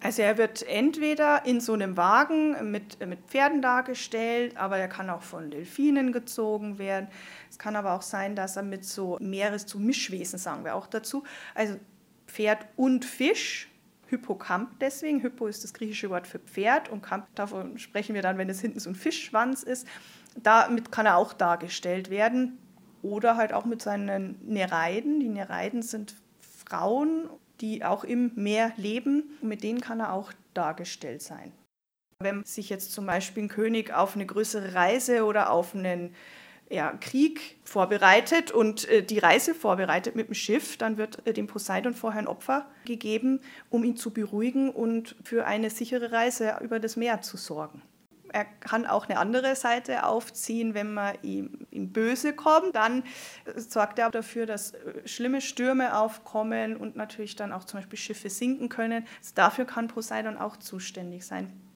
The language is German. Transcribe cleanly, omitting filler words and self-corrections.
Also er wird entweder in so einem Wagen mit Pferden dargestellt, aber er kann auch von Delfinen gezogen werden. Es kann aber auch sein, dass er mit so Mischwesen, sagen wir auch dazu, also Pferd und Fisch, Hippocamp deswegen, Hippo ist das griechische Wort für Pferd und Camp, davon sprechen wir dann, wenn es hinten so ein Fischschwanz ist, damit kann er auch dargestellt werden. Oder halt auch mit seinen Nereiden. Die Nereiden sind Frauen, die auch im Meer leben. Mit denen kann er auch dargestellt sein. Wenn sich jetzt zum Beispiel ein König auf eine größere Reise oder auf einen Krieg vorbereitet und die Reise vorbereitet mit dem Schiff, dann wird dem Poseidon vorher ein Opfer gegeben, um ihn zu beruhigen und für eine sichere Reise über das Meer zu sorgen. Er kann auch eine andere Seite aufziehen, wenn man ihm böse kommt. Dann sorgt er dafür, dass schlimme Stürme aufkommen und natürlich dann auch zum Beispiel Schiffe sinken können. Also dafür kann Poseidon auch zuständig sein.